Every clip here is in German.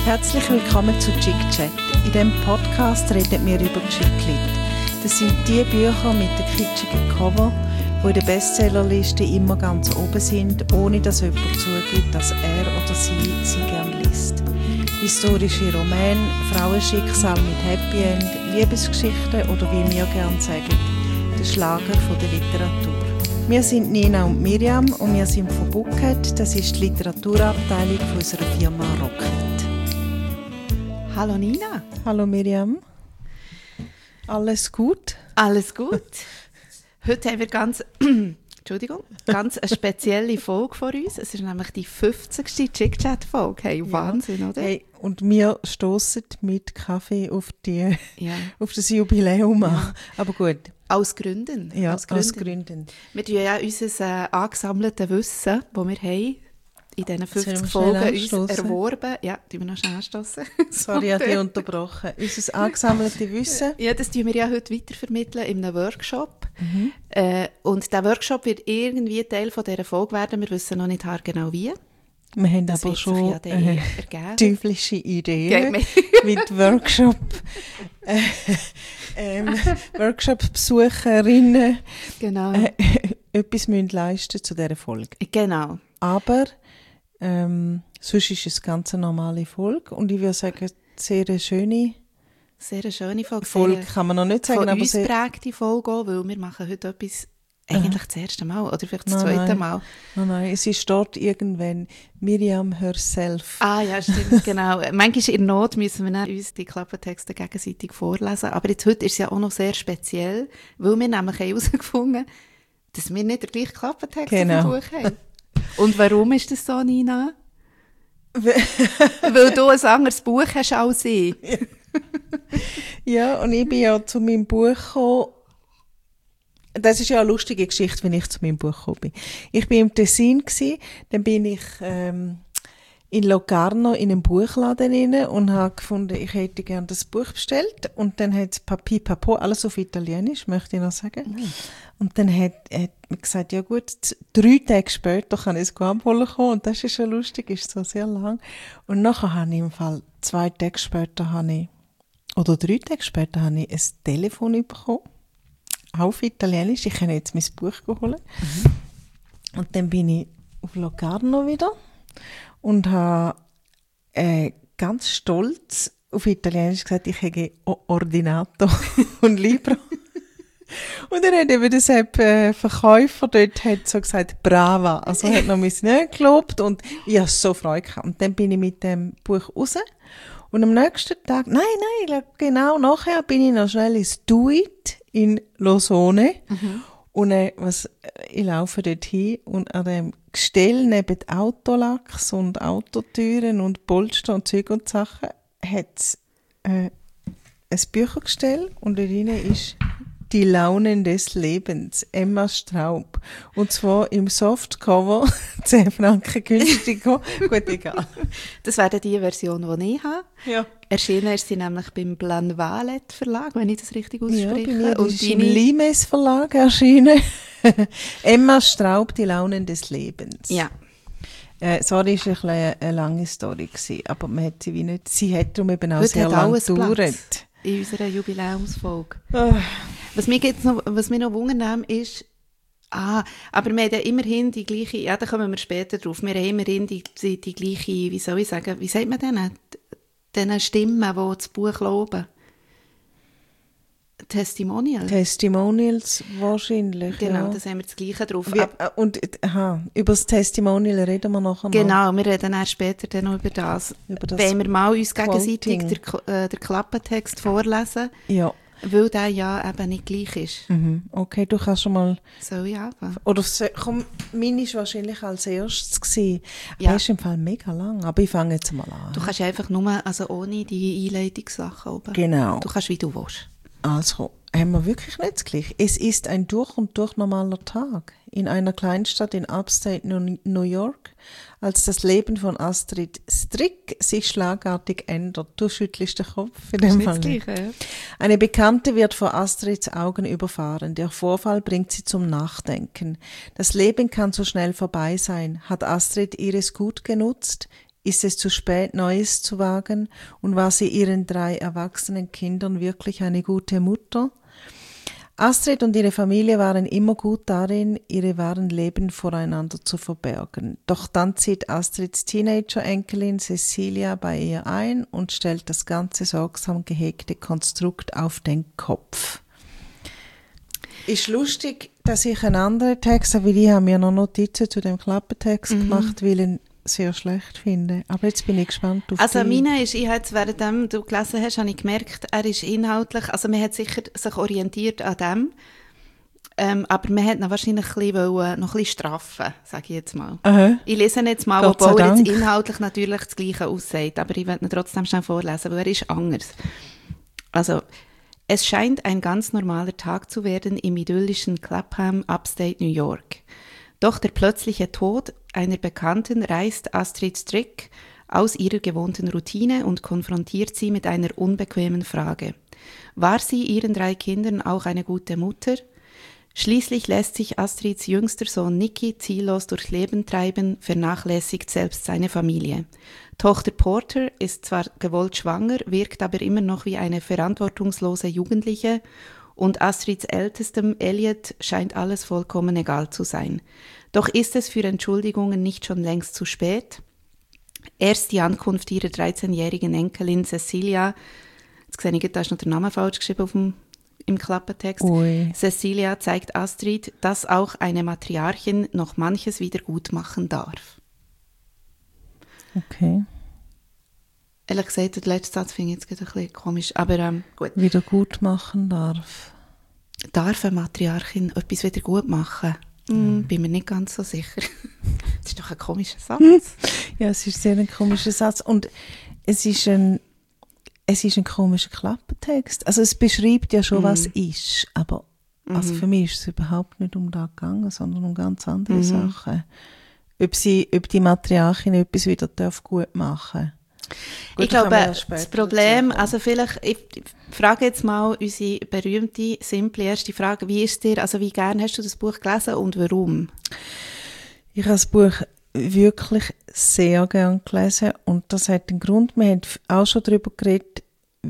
Herzlich willkommen zu Chick Chat. In diesem Podcast reden wir über Chicklit. Das sind die Bücher mit den kitschigen Cover, die in der Bestsellerliste immer ganz oben sind, ohne dass jemand zugibt, dass er oder sie gerne liest. Historische Romane, Frauenschicksal mit Happy End, Liebesgeschichten oder wie wir gerne sagen, der Schlager der Literatur. Wir sind Nina und Miriam und wir sind von Bookhead, das ist die Literaturabteilung von unserer Firma Rocket. Hallo Nina. Hallo Miriam. Alles gut? Alles gut. Heute haben wir ganz eine spezielle Folge vor uns. Es ist nämlich die 50. Chick-Chat-Folge. Hey, Wahnsinn, oder? Hey, und wir stoßen mit Kaffee auf das Jubiläum an. Aber gut. Aus Gründen. Ja, aus Gründen. Wir tun ja unser angesammeltes Wissen, das wir haben, in diesen 50 Folgen uns erworben. Ja, tun wir noch schnell anstossen. Sorry, ich habe dich unterbrochen. Unser angesammeltes Wissen. Ja, das tun wir ja heute weitervermitteln in einem Workshop. Und dieser Workshop wird irgendwie Teil von dieser Folge werden. Wir wissen noch nicht haargenau wie. Wir haben das aber schon ja teuflische Ideen mit Workshop. Workshop-Besucherinnen etwas müssen leisten zu dieser Folge. Genau. Aber sonst ist es eine ganz normale Folge und ich würde sagen, sehr eine schöne Folge kann man noch nicht sagen. Von aber uns prägte Folge auch, weil wir machen heute etwas eigentlich das erste Mal oder vielleicht das zweite Mal. Nein, es ist dort irgendwann Miriam herself. Ah ja, stimmt, genau. Manchmal in Not müssen wir dann uns die Klappentexte gegenseitig vorlesen, aber jetzt heute ist es ja auch noch sehr speziell, weil wir nämlich herausgefunden haben, dass wir nicht den gleichen Klappentext im Buch haben. Und warum ist das so, Nina? Weil du ein anderes Buch hast als ich. Ja, und ich bin ja zu meinem Buch gekommen. Das ist ja eine lustige Geschichte, wenn ich zu meinem Buch gekommen bin. Ich war im Tessin, dann bin ich in Locarno in einem Buchladen rein und habe gefunden, ich hätte gerne das Buch bestellt. Und dann hat es Papi Papo, alles auf Italienisch, möchte ich noch sagen. Und dann hat man gesagt, ja gut, 3 Tage später kann ich es abholen kommen. Und das ist schon lustig, ist so sehr lang. Und nachher habe ich im Fall 2 Tage später 3 Tage später habe ich ein Telefon bekommen. Auf Italienisch, ich kann jetzt mein Buch holen. Und dann bin ich auf Locarno wieder und habe ganz stolz auf Italienisch gesagt, ich habe Ordinato und Libro. Und dann hat eben der Verkäufer dort so gesagt, brava, also hat noch mein Namen gelobt und ich habe so Freude gehabt. Und dann bin ich mit dem Buch raus. Und am nächsten Tag, genau nachher bin ich noch schnell ins Do It in Losone. Und ich laufe dort hin und an dem Gestell neben Autolachs und Autotüren und Polster und Zeug und Sachen hat es ein Büchergestell und dort drin ist «Die Launen des Lebens», Emma Straub. Und zwar im Softcover, 10 Franken günstiger. Gut, egal. Das wäre die Version, die ich habe. Ja. Erschienen ist sie nämlich beim Planvalet Verlag, wenn ich das richtig ausspreche. Ja, bei mir ist im Limes Verlag erschienen. Emma Straub, «Die Launen des Lebens». Ja. Sorry, es war eine lange Story gewesen, aber man hat sie wie nicht. Sie hat darum eben auch heute sehr lange gedauert. In unserer Jubiläumsfolge. Was mich noch wundern ist, aber wir haben ja immerhin die gleiche, ja, da kommen wir später drauf, wir haben immerhin die gleiche, wie soll ich sagen, wie sagt man diesen Stimmen, die das Buch loben? Testimonials wahrscheinlich, genau, ja. Das haben wir das Gleiche drauf. Über das Testimonial reden wir nachher noch. Genau, wir reden dann später dann noch über das. Wenn wir mal uns gegenseitig den Klappentext vorlesen. Ja. Weil der ja eben nicht gleich ist. Okay, du kannst schon mal... Soll ich anfangen? Oder komm, meine war wahrscheinlich als erstes gewesen. Ja. Das ist im Fall mega lang, aber ich fange jetzt mal an. Du kannst einfach nur, also ohne die Einleitungssachen oben. Genau. Du kannst, wie du willst. Also, haben wir wirklich nicht das Gleiche. Es ist ein durch und durch normaler Tag in einer Kleinstadt in Upstate New York, als das Leben von Astrid Strick sich schlagartig ändert. Du schüttelst den Kopf in dem Fall. Gleiche, ja. Eine Bekannte wird vor Astrids Augen überfahren. Der Vorfall bringt sie zum Nachdenken. Das Leben kann so schnell vorbei sein. Hat Astrid ihres gut genutzt? Ist es zu spät, Neues zu wagen? Und war sie ihren 3 erwachsenen Kindern wirklich eine gute Mutter? Astrid und ihre Familie waren immer gut darin, ihre wahren Leben voreinander zu verbergen. Doch dann zieht Astrids Teenager-Enkelin Cecilia bei ihr ein und stellt das ganze sorgsam gehegte Konstrukt auf den Kopf. Ist lustig, dass ich einen anderen Text habe, weil ich habe mir noch Notizen zu dem Klappentext gemacht, weil ich ihn sehr schlecht finde. Aber jetzt bin ich gespannt auf Also die. meine ist, ich habe jetzt, während du gelesen hast, habe ich gemerkt, er ist inhaltlich, also man hat sicher sich orientiert an dem, aber man hat ihn wahrscheinlich noch ein bisschen straffen, sage ich jetzt mal. Aha. Ich lese ihn jetzt mal, Gott sei obwohl er jetzt Dank. inhaltlich natürlich das Gleiche aussieht, aber ich werde ihn trotzdem schnell vorlesen, weil er ist anders. Also, es scheint ein ganz normaler Tag zu werden im idyllischen Clapham, Upstate New York. Doch der plötzliche Tod einer Bekannten reißt Astrid Strick aus ihrer gewohnten Routine und konfrontiert sie mit einer unbequemen Frage. War sie ihren 3 Kindern auch eine gute Mutter? Schließlich lässt sich Astrids jüngster Sohn Nicky ziellos durchs Leben treiben, vernachlässigt selbst seine Familie. Tochter Porter ist zwar gewollt schwanger, wirkt aber immer noch wie eine verantwortungslose Jugendliche, und Astrids ältestem Elliot scheint alles vollkommen egal zu sein. Doch ist es für Entschuldigungen nicht schon längst zu spät? Erst die Ankunft ihrer 13-jährigen Enkelin Cecilia, jetzt sehe ich, da ist noch der Name falsch geschrieben im Klappentext. Ui. Cecilia zeigt Astrid, dass auch eine Matriarchin noch manches wieder gut machen darf. Okay. Ehrlich gesagt, der letzte Satz finde ich jetzt gerade ein bisschen komisch, aber gut. Wieder gut machen darf. Darf eine Matriarchin etwas wieder gut machen? Bin mir nicht ganz so sicher. Das ist doch ein komischer Satz. Ja, es ist sehr ein komischer Satz und es ist ein komischer Klappentext. Also es beschreibt ja schon, was ist, aber also für mich ist es überhaupt nicht um das gegangen, sondern um ganz andere Sachen. Ob die Matriarchin etwas wieder gut machen darf. Gut, ich glaube, das Problem, also vielleicht, ich frage jetzt mal unsere berühmte, simple erste Frage, wie ist dir, also wie gern hast du das Buch gelesen und warum? Ich habe das Buch wirklich sehr gern gelesen und das hat einen Grund. Wir haben auch schon darüber geredet,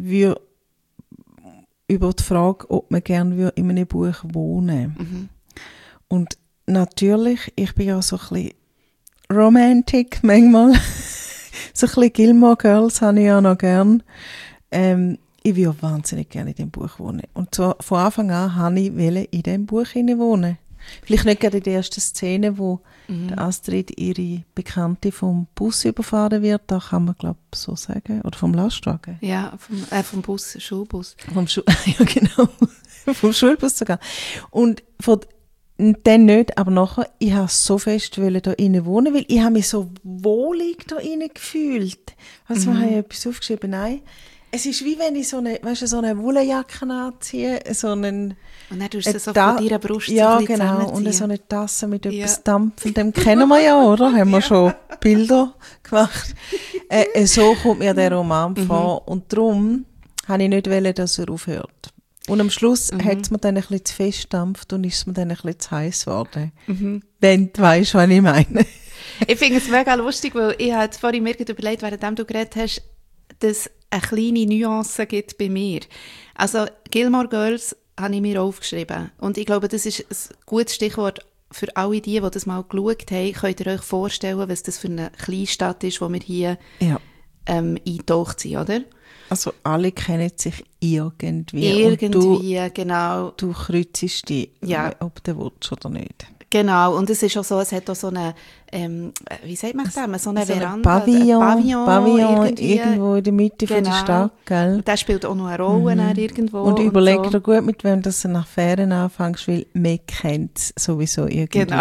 über die Frage, ob man gerne in einem Buch wohnen. Und natürlich, ich bin ja so ein bisschen romantic manchmal. So ein bisschen Gilmore Girls habe ich ja noch gern. Ich würde wahnsinnig gerne in diesem Buch wohnen. Und so, von Anfang an wollte ich in diesem Buch wohnen. Vielleicht nicht gerade in der ersten Szene, wo der Astrid ihre Bekannte vom Bus überfahren wird. Da kann man, glaube ich, so sagen. Oder vom Lastwagen. Ja, vom Bus, Schulbus. Ja, genau. Vom Schulbus sogar. Und dann nicht, aber nachher, ich wollte so fest da drinnen wohnen, weil ich habe mich so wohlig da drinnen gefühlt. Also habe ich etwas aufgeschrieben, nein. Es ist wie wenn ich so eine Wollenjacke anziehe, Und dann tust du so von deiner Brust ja, genau, und so eine Tasse mit etwas Dampfendem kennen wir ja, oder? Haben wir schon Bilder gemacht. So kommt mir der Roman vor und darum wollte ich nicht, dass er aufhört. Und am Schluss hat es mir dann ein bisschen zu fest gedampft und ist es mir dann ein bisschen zu heiß geworden. Wenn du weisst, was ich meine. Ich finde es mega lustig, weil ich habe vorhin mir überlegt, während du geredet hast, dass es eine kleine Nuance gibt bei mir. Also Gilmore Girls habe ich mir aufgeschrieben. Und ich glaube, das ist ein gutes Stichwort für alle die das mal geschaut haben. Könnt ihr euch vorstellen, was das für eine Kleinstadt ist, wo wir hier eingetaucht sind, oder? Also alle kennen sich irgendwie. Irgendwie, genau. Du kreuzest die, ob du willst oder nicht. Genau, und es ist auch so, es hat auch so eine, wie sagt man das, so eine Veranda. Pavillon irgendwo in der Mitte von der Stadt, gell? Und der spielt auch noch eine Rolle irgendwo. Und überleg dir gut, mit wem du nach Ferien anfängst, weil man kennt es sowieso irgendwie. Genau.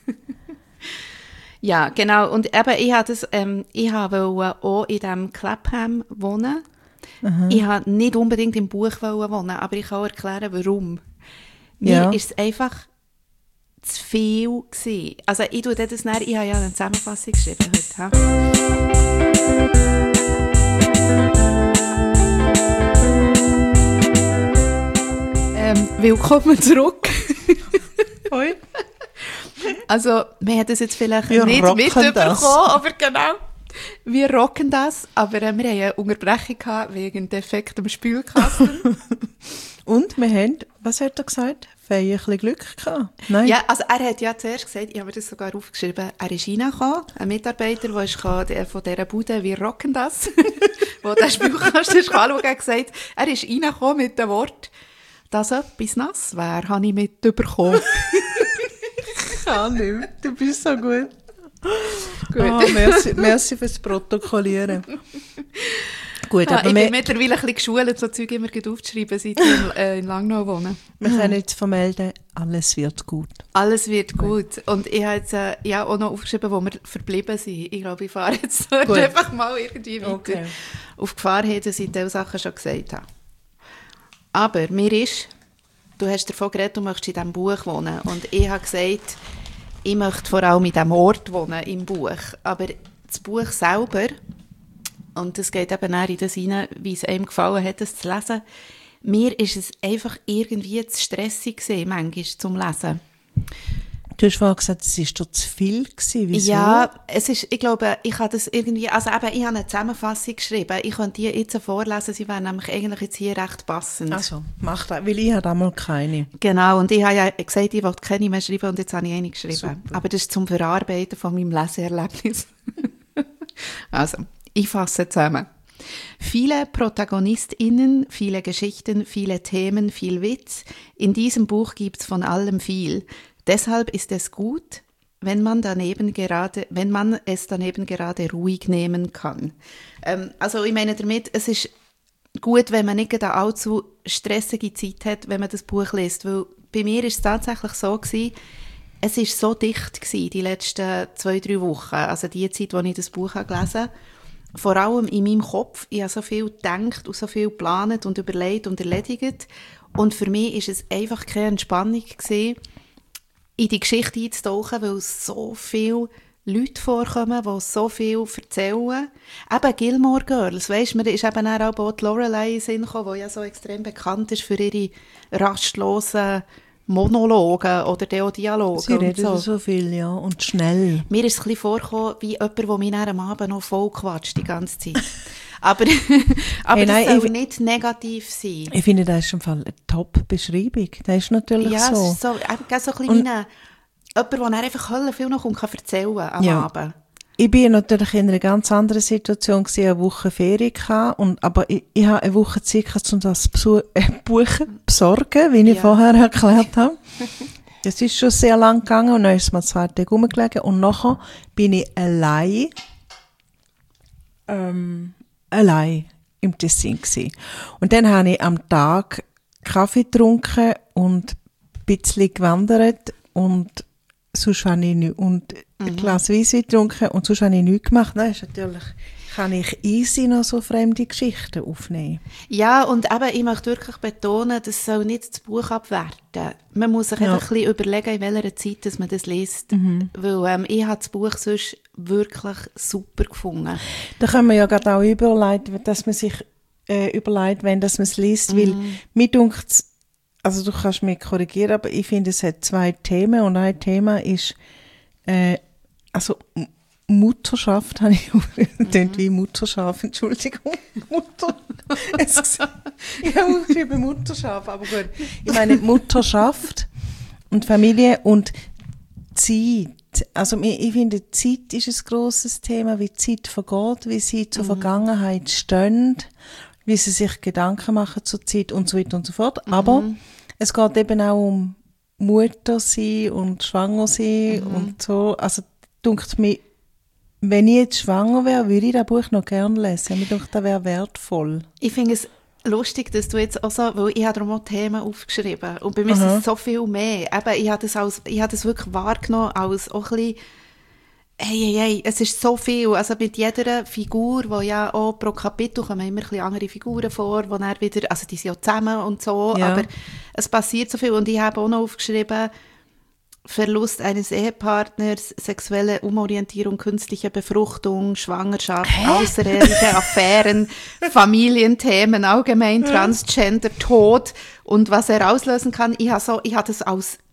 Ja, genau. Und eben, ich wollte auch in diesem Clapham wohnen. Ich wollte nicht unbedingt im Buch wohnen, aber ich kann auch erklären, warum. Mir ist es einfach zu viel gewesen. Also ich habe ja eine Zusammenfassung geschrieben heute. Willkommen zurück. Hoi. Also, man hat das jetzt vielleicht nicht mitbekommen, aber genau. Wir rocken das, aber wir hatten eine Unterbrechung wegen defektem Spülkasten. Und wir haben, was hat er gesagt? Ein bisschen Glück gehabt? Nein. Ja, also er hat ja zuerst gesagt, ich habe mir das sogar aufgeschrieben, er ist reingekommen, ein Mitarbeiter, der von dieser Bude «Wir rocken das», wo der Spülkasten ist anschauen, hat gesagt, er ist reingekommen mit dem Wort, «Dass etwas nass wäre, habe ich mitbekommen.» Ich kann nicht mehr. Du bist so gut. Gut. Merci fürs Protokollieren. Gut, aber ich bin mittlerweile ein bisschen geschult, so Zeug immer aufzuschreiben, seit ich in Langnau wohne. Wir können jetzt vermelden, alles wird gut. Alles wird gut. Und ich habe jetzt auch noch aufgeschrieben, wo wir verblieben sind. Ich glaube, ich fahre jetzt einfach mal irgendwie weiter. Okay. Auf Gefahr hin, dass ich diese Sachen schon gesagt habe. Aber mir ist, du hast davon geredet, du möchtest in diesem Buch wohnen. Und ich habe gesagt, ich möchte vor allem in diesem Ort wohnen, im Buch. Aber das Buch selber, und das geht eben auch in das hinein, wie es einem gefallen hat, das zu lesen, mir ist es einfach irgendwie zu stressig gewesen, manchmal zum Lesen. Du hast vorhin gesagt, es war zu viel gewesen. Wieso? Ja, ich glaube, ich habe das irgendwie, also eben, ich habe eine Zusammenfassung geschrieben. Ich könnte die jetzt vorlesen, sie wären nämlich eigentlich jetzt hier recht passend. Also, mach das, weil ich habe damals keine. Genau, und ich habe ja gesagt, ich wollte keine mehr schreiben und jetzt habe ich eine geschrieben. Super. Aber das ist zum Verarbeiten von meinem Leseerlebnis. Also, ich fasse zusammen. Viele ProtagonistInnen, viele Geschichten, viele Themen, viel Witz. In diesem Buch gibt's von allem viel. Deshalb ist es gut, wenn man es daneben gerade ruhig nehmen kann. Also ich meine damit, es ist gut, wenn man nicht eine allzu stressige Zeit hat, wenn man das Buch liest. Weil bei mir ist es tatsächlich so gewesen, es war so dicht gewesen, die letzten 2-3 Wochen. Also die Zeit, als ich das Buch gelesen habe. Vor allem in meinem Kopf. Ich habe so viel gedacht und so viel geplant und überlegt und erledigt. Und für mich war es einfach keine Entspannung gewesen, in die Geschichte einzutauchen, weil so viele Leute vorkommen, die so viel erzählen. Eben Gilmore Girls, weisst, mir ist eben auch die Lorelei in den Sinn gekommen, die ja so extrem bekannt ist für ihre rastlosen Monologe oder Dialoge. Sie reden so viel, ja, und schnell. Mir ist es ein bisschen vorgekommen, wie jemand, der mich am Abend noch voll quatscht, die ganze Zeit. Aber hey, das soll nicht negativ sein. Ich finde, das ist im Fall eine Top-Beschreibung. Das ist natürlich so. Ja, es ist so ein bisschen wie jemand, der einfach viel noch erzählen am Abend. Ich war natürlich in einer ganz anderen Situation, eine Woche Ferien hatte, aber ich habe eine Woche Zeit gehabt, um das Buch besorgen, wie ich vorher erklärt habe. Es ist schon sehr lang gegangen und dann ist es mir 2 Tage rumgelegen und nachher bin ich allein im Tessin gewesen. Und dann habe ich am Tag Kaffee getrunken und ein bisschen gewandert und sonst habe ich nicht, und ein Glas Weisswein getrunken und sonst habe ich nichts gemacht. Nein, ist natürlich, kann ich easy noch so fremde Geschichten aufnehmen. Ja, und eben, ich möchte wirklich betonen, das soll nicht das Buch abwerten. Man muss sich einfach ein bisschen überlegen, in welcher Zeit dass man das liest. Weil ich habe das Buch sonst wirklich super gefunden. Da können wir ja gerade auch überleiten, dass man sich überlegt, wenn dass man es liest, weil mir dunkt, also du kannst mich korrigieren, aber ich finde, es hat 2 Themen und ein Thema ist also Mutterschaft, habe ich klingt wie Mutterschaft, Entschuldigung, Mutter. Ich habe geschrieben Mutterschaft, aber gut. Ich meine Mutterschaft und Familie und Zeit. Also ich finde, Zeit ist ein grosses Thema, wie die Zeit vergeht, wie sie zur Vergangenheit stehen, wie sie sich Gedanken machen zur Zeit und so weiter und so fort. Aber es geht eben auch um Mutter sein und schwanger sein und so. Also denkt mir, wenn ich jetzt schwanger wäre, würde ich das Buch noch gerne lesen. Ich denke, das wäre wertvoll. Ich finde es lustig, dass du jetzt auch so, weil ich habe darum auch Themen aufgeschrieben und bei mir ist es so viel mehr. Eben, ich habe das wirklich wahrgenommen als auch ein bisschen, hey, es ist so viel. Also mit jeder Figur, wo ja auch pro Kapitel kommen immer ein bisschen andere Figuren vor, wo dann wieder, also die sind ja zusammen und so, aber es passiert so viel. Und ich habe auch noch aufgeschrieben, Verlust eines Ehepartners, sexuelle Umorientierung, künstliche Befruchtung, Schwangerschaft, außereheliche Affären, Familienthemen, allgemein Transgender, Tod und was er auslösen kann. Ich habe das als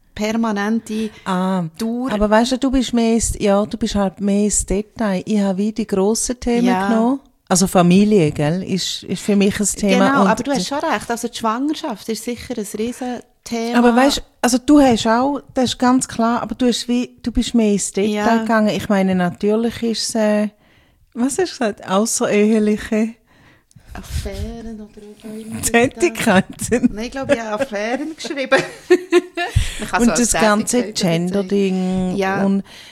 permanente Dauer. Aber weißt du, du bist halt mehr ins Detail. Ich habe wie die grossen Themen genommen. Also Familie, gell, ist für mich ein Thema. Genau, und aber du hast schon recht. Also die Schwangerschaft ist sicher ein Riesenthema. Aber weißt du, also du hast auch, das ist ganz klar, aber du bist mehr ins Detail gegangen. Ich meine, natürlich ist es, was hast du gesagt, außereheliche Affären oder irgendwas. Tätigkeiten. Nein, ich glaube, ich habe Affären geschrieben. Und das ganze Gender-Ding. Ja.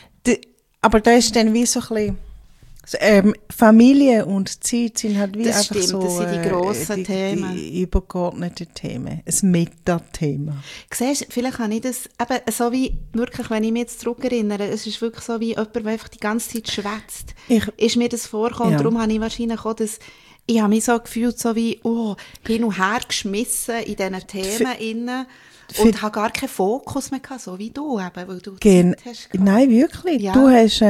Aber da ist dann wie so ein bisschen, Familie und Zeit sind halt wie das einfach stimmt, so das sind die grossen Themen. Die übergeordneten Themen. Ein Metathema. Siehst, vielleicht habe ich das, eben so wie, wirklich, wenn ich mich jetzt zurückerinnere, es ist wirklich so wie jemand, der einfach die ganze Zeit schwätzt. Ist mir das vorgekommen, darum habe ich wahrscheinlich auch das, ich habe mich so gefühlt, so wie, hin und her geschmissen in diesen Themen innen und habe gar keinen Fokus mehr gehabt, so wie du eben, weil du Zeit hast gehabt. Nein, wirklich. Ja. Du hast,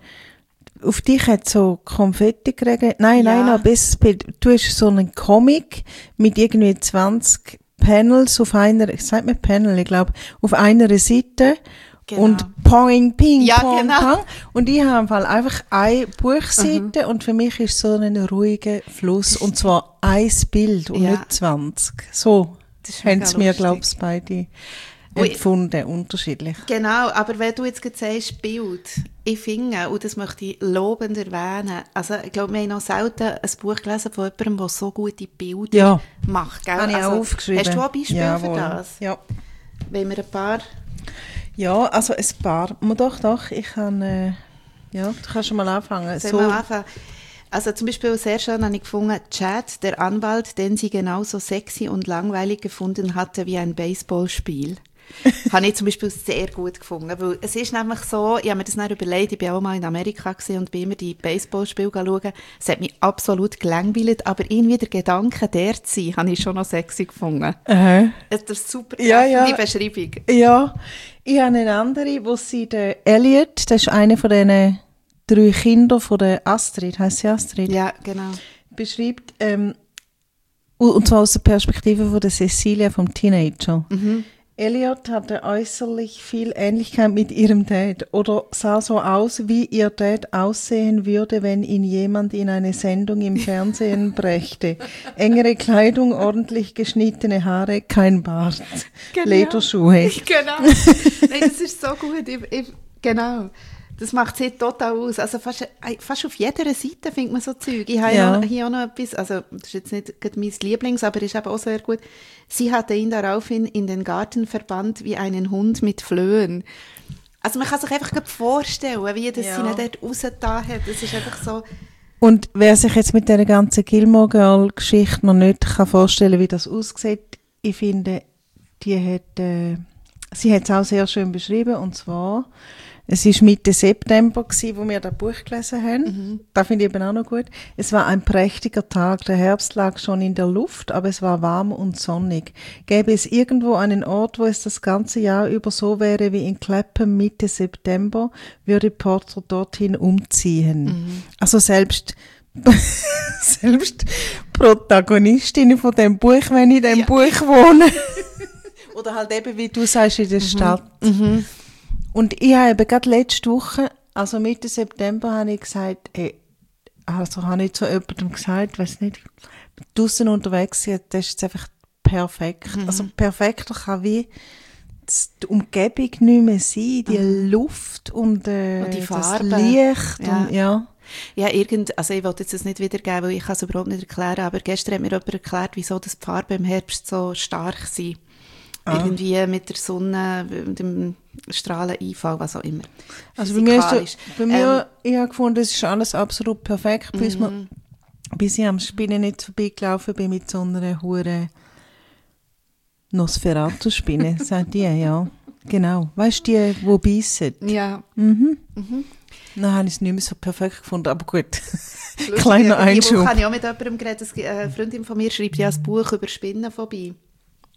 auf dich hat so Konfetti geregnet. Nein, du hast so einen Comic mit irgendwie 20 Panels auf einer, ich sag mal Panel, ich glaube, auf einer Seite. Genau. Und Poing, Ping, Pong, Pong. Und ich habe im Fall einfach eine Buchseite und für mich ist so ein ruhiger Fluss. Und zwar ein Bild und nicht 20. So haben sie mir, glaube ich, beide empfunden, unterschiedlich. Genau, aber wenn du jetzt sagst, Bild, ich finde, und das möchte ich lobend erwähnen, also ich glaube, wir haben noch selten ein Buch gelesen von jemandem, der so gute Bilder macht. Gell? Habe ich auch aufgeschrieben. Hast du auch ein Beispiel für das? Ja. Wollen wir ein paar... Ja, also ein paar. Doch, ich kann, du kannst schon mal anfangen. Sollen wir anfangen? Also zum Beispiel sehr schön habe ich gefunden, Chad, der Anwalt, den sie genauso sexy und langweilig gefunden hatte wie ein Baseballspiel. Habe ich zum Beispiel sehr gut gefunden, weil es ist nämlich so, ich habe mir das dann überlegt, ich war auch mal in Amerika gewesen und bin immer die Baseballspiele schauen. Es hat mich absolut gelangweilt, aber irgendwie der Gedanke, der zu sein, habe ich schon noch sexy gefunden. Das ist super die Beschreibung. Ja, ich habe eine andere, wo sie, der Elliot, das ist einer von diesen 3 Kindern von der Astrid, heisst sie Astrid? Ja, genau. Beschreibt, und zwar aus der Perspektive von der Cecilia, vom Teenager. Mhm. Elliot hatte äußerlich viel Ähnlichkeit mit ihrem Dad oder sah so aus, wie ihr Dad aussehen würde, wenn ihn jemand in eine Sendung im Fernsehen brächte. Engere Kleidung, ordentlich geschnittene Haare, kein Bart, Lederschuhe. Genau, nein, das ist so gut, genau. Das macht sie total aus. Also fast auf jeder Seite findet man so Zeug. Ich habe hier auch noch etwas, also das ist jetzt nicht mein Lieblings, aber ist eben auch sehr gut. Sie hatte ihn daraufhin in den Garten verbannt wie einen Hund mit Flöhen. Also man kann sich einfach vorstellen, wie das sie ihn dort rausgetan hat. Das ist einfach so... Und wer sich jetzt mit dieser ganzen Gilmore Girl-Geschichte noch nicht vorstellen kann, wie das aussieht, ich finde, sie hat es auch sehr schön beschrieben, und zwar... Es war Mitte September, wo wir das Buch gelesen haben. Mhm. Das finde ich eben auch noch gut. Es war ein prächtiger Tag. Der Herbst lag schon in der Luft, aber es war warm und sonnig. Gäbe es irgendwo einen Ort, wo es das ganze Jahr über so wäre wie in Clapham Mitte September, würde Porter dorthin umziehen. Mhm. Also selbst Protagonistin von dem Buch, wenn ich in dem Buch wohne. Oder halt eben, wie du sagst, in der Stadt. Mhm. Und ich habe eben gerade letzte Woche, also Mitte September, habe ich gesagt, habe ich zu jemandem gesagt, weiss nicht, draussen unterwegs sein, das ist jetzt einfach perfekt. Mhm. Also perfekter kann wie die Umgebung nicht mehr sein, die Luft und die Farbe, das Licht. Ja, also ich wollte jetzt das nicht wiedergeben, weil ich kann es überhaupt nicht erklären, aber gestern hat mir jemand erklärt, wieso die Farben im Herbst so stark sind. Irgendwie mit der Sonne, mit dem Strahleneinfall, was auch immer. Also bei mir, ich habe gefunden, es ist alles absolut perfekt, bis ich am Spinnen nicht vorbeigelaufen bin mit so einer hure Nosferatu-Spinne, sagt die, ja. Genau. Weißt du, die beißen? Ja. Mhm. Mhm. Dann habe ich es nicht mehr so perfekt gefunden, aber gut. Kleiner Einschub. Ich habe auch mit jemandem geredet, eine Freundin von mir schreibt ja ein Buch über Spinnen vorbei.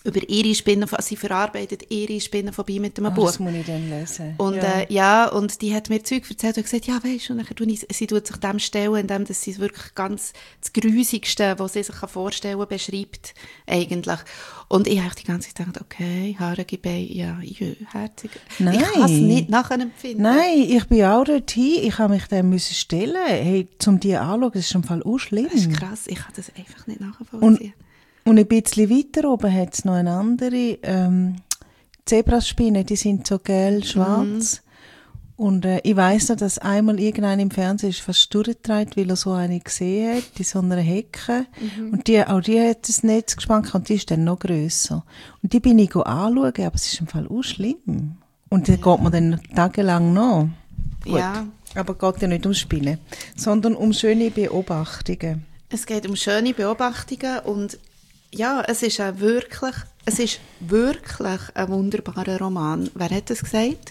über ihre Spinnenphobie, sie verarbeitet ihre Spinnenphobie mit einem Buch. Das muss ich dann lesen. Und und die hat mir Zeug erzählt und gesagt, ja, weisst du, und dann sie tut sich dem stellen, indem sie wirklich ganz das Grusigste, was sie sich vorstellen kann, beschreibt, eigentlich. Und ich habe die ganze Zeit gedacht, okay, haarige Beine, ja, herzig. Nein. Ich kann es nicht nachempfinden. Nein, ich bin auch dorthin, ich habe mich dem müssen stellen, hey, um die anzuschauen, das ist schon Fall auch schlimm. Das ist krass, ich kann das einfach nicht nachvollziehen. Und ein bisschen weiter oben hat es noch eine andere Zebraspinnen, die sind so gelb-schwarz. Und ich weiss noch, dass einmal irgendeiner im Fernsehen ist fast durchgetragen, weil er so eine gesehen hat, in so einer Hecke. Und auch die hat das Netz gespannt und die ist dann noch grösser. Und die bin ich anschauen, aber es ist im Fall auch schlimm. Und da geht man dann tagelang noch. Gut. Ja. Aber es geht ja nicht ums Spinnen, sondern um schöne Beobachtungen. Es geht um schöne Beobachtungen und ja, es ist wirklich ein wunderbarer Roman. Wer hat das gesagt?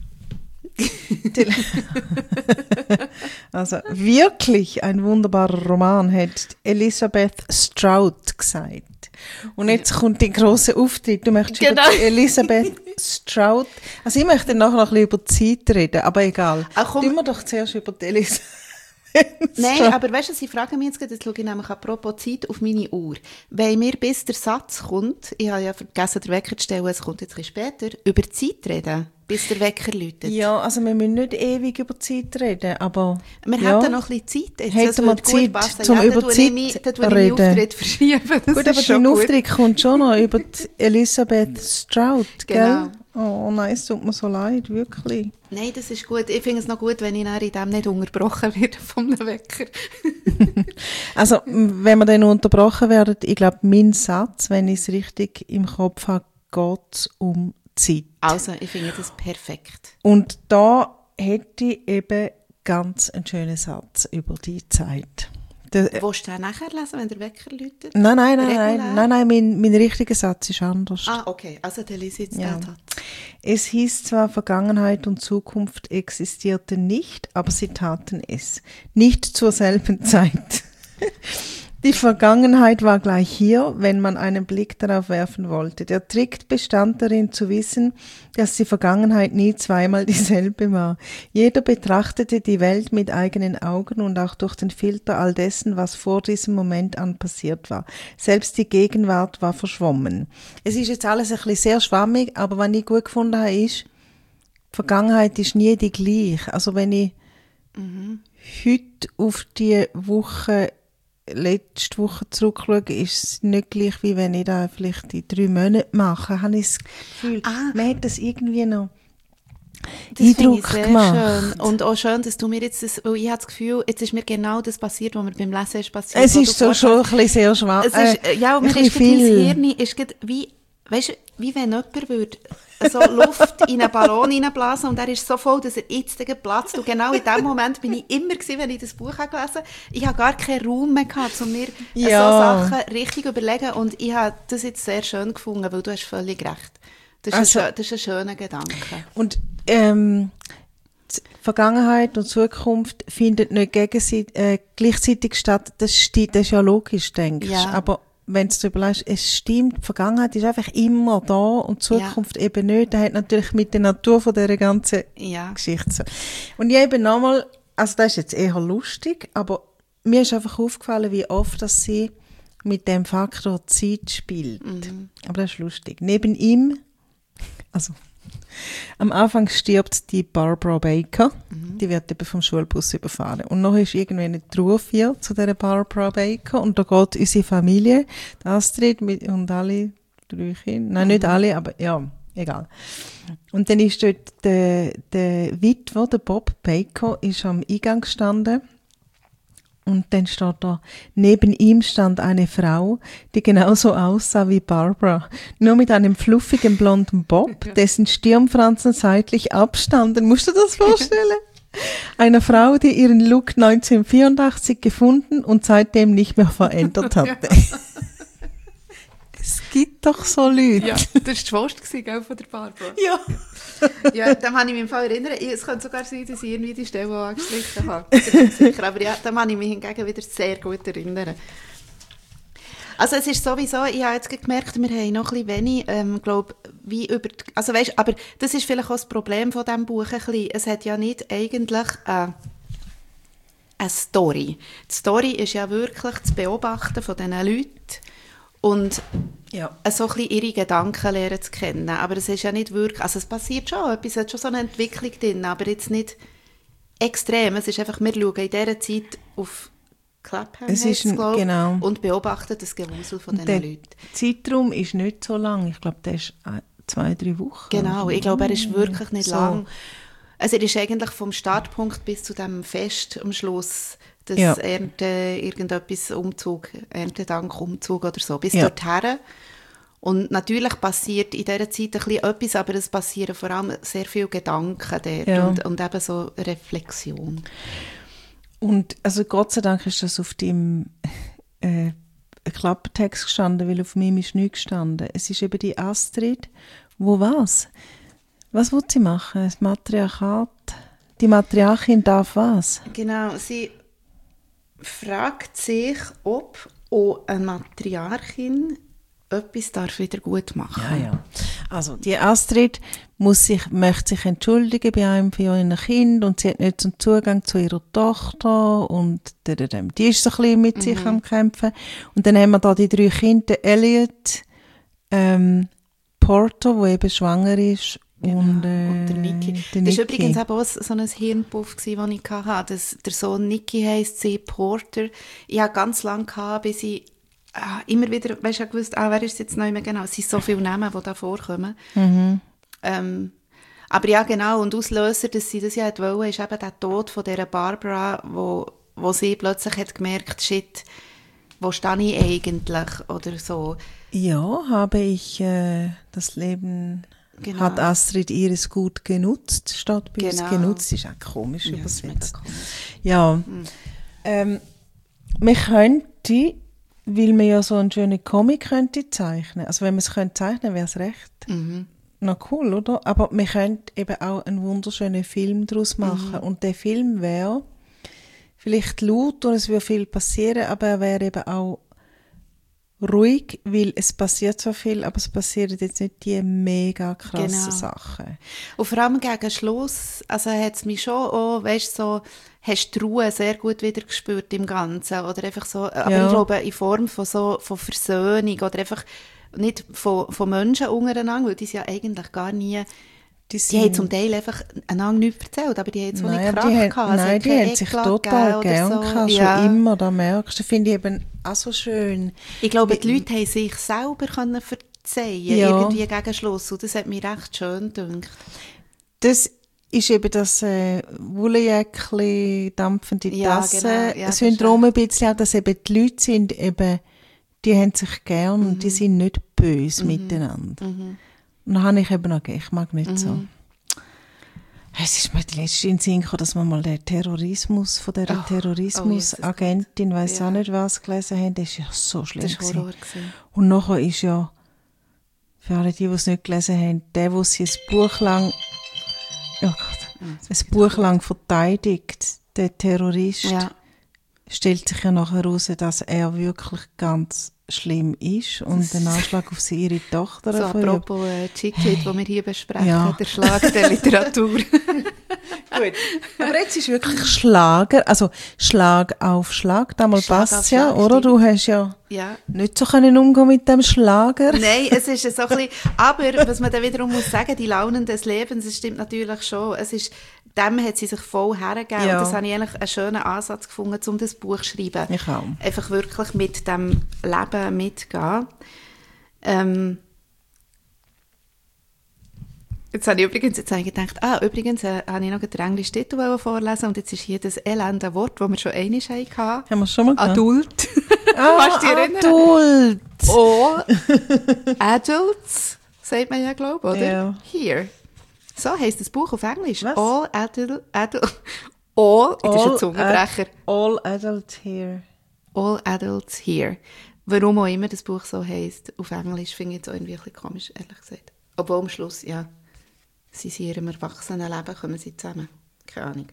Also wirklich ein wunderbarer Roman, hat Elisabeth Strout gesagt. Und jetzt kommt der grosse Auftritt. Du möchtest über Elisabeth Strout. Also ich möchte nachher noch ein bisschen über die Zeit reden, aber egal. Reden wir doch zuerst über die Elisabeth. Nein, aber weißt du, sie fragen mich jetzt schaue ich nämlich apropos Zeit auf meine Uhr. Wenn mir bis der Satz kommt, ich habe ja vergessen, den Wecker zu stellen, es kommt jetzt ein bisschen später, über die Zeit reden, bis der Wecker läutet. Ja, also wir müssen nicht ewig über die Zeit reden, aber wir hätten noch ein bisschen Zeit. Hätten wir Zeit, um über die Zeit zu reden. Dann Auftritt verschieben. Gut, aber dein Auftritt kommt schon noch über die Elisabeth Strout, genau. Gell? Oh nein, es tut mir so leid, wirklich. Nein, das ist gut. Ich finde es noch gut, wenn ich in dem nicht unterbrochen werde vom Wecker. Also, wenn wir dann unterbrochen werden, ich glaube, mein Satz, wenn ich es richtig im Kopf habe, geht es um Zeit. Also, ich finde das perfekt. Und da hätte ich eben ganz einen schönen Satz über die Zeit. Willst du den nachher lesen, wenn der Wecker läutet? Nein, mein richtiger Satz ist anders. Ah, okay, also der lese jetzt den Satz. Es hieß zwar, Vergangenheit und Zukunft existierten nicht, aber sie taten es. Nicht zur selben Zeit. Die Vergangenheit war gleich hier, wenn man einen Blick darauf werfen wollte. Der Trick bestand darin zu wissen, dass die Vergangenheit nie zweimal dieselbe war. Jeder betrachtete die Welt mit eigenen Augen und auch durch den Filter all dessen, was vor diesem Moment an passiert war. Selbst die Gegenwart war verschwommen. Es ist jetzt alles ein bisschen sehr schwammig, aber was ich gut gefunden habe, ist, die Vergangenheit ist nie die gleiche. Also wenn ich heute auf die letzte Woche zurückschaue, ist es nicht gleich, wie wenn ich da vielleicht in 3 Monaten mache. Habe ich das Gefühl, man hat das irgendwie noch Eindruck gemacht. Schön. Und auch schön, dass du mir jetzt das, weil ich habe das Gefühl, jetzt ist mir genau das passiert, was mir beim Lesen ist passiert. Es ist so schon ein bisschen sehr schwach. Ja, und mir ist mein Hirn ist wie, weißt du, wie wenn jemand würde so Luft in einen Ballon reinblasen und er ist so voll, dass er jetzt platzt. Und genau in dem Moment bin ich immer gewesen, wenn ich das Buch gelesen habe. Ich habe gar keinen Raum mehr gehabt, um mir so Sachen richtig zu überlegen. Und ich habe das jetzt sehr schön gefunden, weil du hast völlig recht. Das ist ein schöner Gedanke. Und Vergangenheit und Zukunft findet nicht gleichzeitig statt. Das ist ja logisch, denkst du. Ja. Aber wenn du überlegst, es stimmt, die Vergangenheit ist einfach immer da und die Zukunft eben nicht. Das hat natürlich mit der Natur von dieser ganzen Geschichte so. Und ich eben nochmal, also das ist jetzt eher lustig, aber mir ist einfach aufgefallen, wie oft dass sie mit dem Faktor Zeit spielt. Aber das ist lustig. Neben ihm, also am Anfang stirbt die Barbara Baker, die wird eben vom Schulbus überfahren. Und noch ist irgendwie eine Trauer zu dieser Barbara Baker und da geht unsere Familie, die Astrid und alle 3 Kinder, nein, nicht alle, aber ja, egal. Und dann ist dort der Witwer, der Bob Baker, ist am Eingang gestanden. Und dann steht da, neben ihm stand eine Frau, die genauso aussah wie Barbara, nur mit einem fluffigen blonden Bob, dessen Stirnfransen seitlich abstanden. Musst du das vorstellen? Eine Frau, die ihren Look 1984 gefunden und seitdem nicht mehr verändert hatte. Es gibt doch so Leute. Ja, das war die Schwester von der Barbara. Ja. Ja, dann kann ich mich im Fall erinnern. Es könnte sogar sein, dass ich irgendwie die Stelle angestrichen habe. Sicher. Aber ja, dann kann ich mich hingegen wieder sehr gut erinnern. Also es ist sowieso, ich habe jetzt gemerkt, wir haben noch ein bisschen wenig, glaube wie über, also weißt, aber das ist vielleicht auch das Problem von diesem Buch ein bisschen. Es hat ja nicht eigentlich eine Story. Die Story ist ja wirklich das Beobachten von diesen Leuten und so ein bisschen ihre Gedanken lernen zu kennen. Aber es ist ja nicht wirklich, also es passiert schon etwas, es hat schon so eine Entwicklung drin, aber jetzt nicht extrem. Es ist einfach, wir schauen in dieser Zeit auf Clapham, genau. und beobachten das Gewusel von diesen Leuten. Der Zeitraum ist nicht so lang. Ich glaube, der ist 2-3 Wochen. Genau, ich glaube, er ist wirklich nicht lang. Also er ist eigentlich vom Startpunkt bis zu dem Fest am Schluss, das Erntedank-Umzug oder so, bis dorthin. Und natürlich passiert in dieser Zeit ein bisschen etwas, aber es passieren vor allem sehr viele Gedanken dort und eben so Reflexion. Und also Gott sei Dank ist das auf deinem Klappertext gestanden, weil auf meinem ist nichts gestanden. Es ist eben die Astrid, wo was? Was will sie machen? Das Matriarchat? Die Matriarchin darf was? Genau, sie fragt sich, ob auch eine Matriarchin etwas darf wieder gut machen. Ja. Also die Astrid möchte sich entschuldigen bei einem von ihren Kindern und sie hat nicht so einen Zugang zu ihrer Tochter und die ist so ein bisschen mit sich am Kämpfen. Und dann haben wir da die 3 Kinder, Elliot, Porter, die eben schwanger ist, genau. und der Niki. Das war übrigens auch so ein Hirnpuff, den ich hatte. Der Sohn Niki heisst sie, Porter. Ich hatte ganz lange bis ich immer wieder, weißt du, gewusst, wer ist es jetzt noch immer genau? Es sind so viele Namen, die da vorkommen. Aber ja, genau, und Auslöser, dass sie das ja wollte, ist eben der Tod von dieser Barbara, wo sie plötzlich hat gemerkt, shit, wo stehe ich eigentlich, oder so. Ja, habe ich das Leben... Genau. Hat Astrid ihres gut genutzt, statt bei uns genutzt. Das ist auch komisch übersetzt. Ja, man könnte, weil man ja so einen schönen Comic könnte zeichnen, also wenn man es könnte zeichnen, wäre es recht noch cool, oder? Aber man könnte eben auch einen wunderschönen Film daraus machen. Und der Film wäre vielleicht laut und es würde viel passieren, aber er wäre eben auch ruhig, weil es passiert so viel, aber es passieren jetzt nicht die mega krassen Sachen. Und vor allem gegen Schluss, also hat es mich schon auch, weißt so, hast die Ruhe sehr gut wieder gespürt im Ganzen, oder einfach so, aber ich glaube in Form von Versöhnung, oder einfach nicht von Menschen untereinander, weil die sind ja eigentlich gar nie, die haben zum Teil einfach einander nichts erzählt, aber die haben jetzt auch nicht Kraft gehabt. Nein, die haben sich total gern gehabt, schon immer, da merkst du, finde ich eben auch so schön. Ich glaube, die Leute haben sich selber verzeihen irgendwie gegen Schluss, und das hat mich recht schön gedacht. Das ist eben das Wollenjäckchen, dampfende Tasse, Syndrom ein bisschen auch, dass eben die Leute sind, eben, die haben sich gern und die sind nicht böse miteinander. Und dann habe ich eben auch, ich mag nicht so. Es ist mir die letzte in den Sinn gekommen, dass wir mal den Terrorismus von dieser Terrorismusagentin, weiss auch nicht was, gelesen haben. Das ist ja so schlimm. Das war Horror gewesen. Und nachher ist ja, für alle die es nicht gelesen haben, der, der sie ein Buch lang verteidigt, der Terrorist, stellt sich ja nachher heraus, dass er wirklich ganz schlimm ist und den Anschlag auf ihre Tochter. So apropos Chick-Lit, den wir hier besprechen, der Schlag der Literatur. Gut, aber jetzt ist wirklich Schlager, also Schlag auf Schlag, damals passt es ja, oder? Du hast ja nicht so können umgehen mit dem Schlager. Nein, es ist so ein bisschen, aber was man dann wiederum muss sagen, die Launen des Lebens, das stimmt natürlich schon, es ist, dem hat sie sich voll hergegeben und das habe ich eigentlich einen schönen Ansatz gefunden, um das Buch zu schreiben. Ich auch. Einfach wirklich mit dem Leben mitzugehen. Jetzt habe ich gedacht, übrigens habe ich noch den englischen Titel vorlesen und jetzt ist hier das elende Wort, das wir schon einmal hatten. Haben wir schon mal gehabt? Adult. Kannst du dich erinnern? Adult. Oh, Adults, sagt man ja, glaube ich, oder? Ja. Here. So heisst das Buch auf Englisch. Was? All adult. All, das ist ein Zungenbrecher. All adults here. All adults here. Warum auch immer das Buch so heisst, auf Englisch, finde ich jetzt auch irgendwie ein bisschen komisch, ehrlich gesagt. Obwohl am Schluss, sie sind in ihrem Erwachsenenleben, kommen sie zusammen. Keine Ahnung.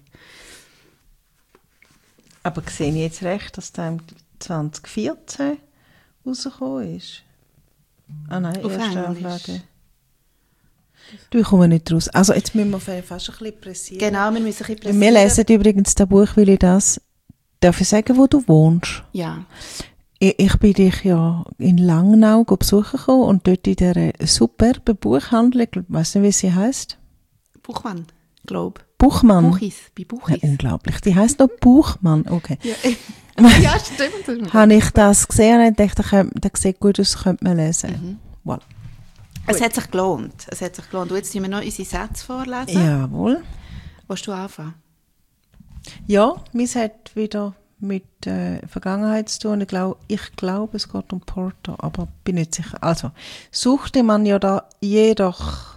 Aber sehe ich jetzt recht, dass da im 2014 rausgekommen ist. Ah nein, Auf erste Englisch. Auflage. Du, ich komme nicht raus. Also jetzt müssen wir fast ein bisschen pressieren. Genau, wir müssen ein bisschen Wir lesen übrigens das Buch, weil ich das... Darf ich sagen, wo du wohnst? Ja. Ich bin dich ja in Langnau besuchen gekommen und dort in dieser superben Buchhandlung, ich weiss nicht, wie sie heisst. Buchmann, glaube ich. Buchmann? Buchis, bei Buchis. Ja, unglaublich. Die heisst noch Buchmann, okay. Ja, stimmt. Habe ich das gesehen und dachte, das sieht gut aus, könnte man lesen. Voilà. Es hat sich gelohnt. Und jetzt müssen wir noch unsere Sätze vorlesen. Jawohl. Willst du anfangen? Ja, es hat wieder mit Vergangenheit zu tun. Ich glaube, es geht um Porto, aber bin nicht sicher. Also, suchte man ja da jedoch...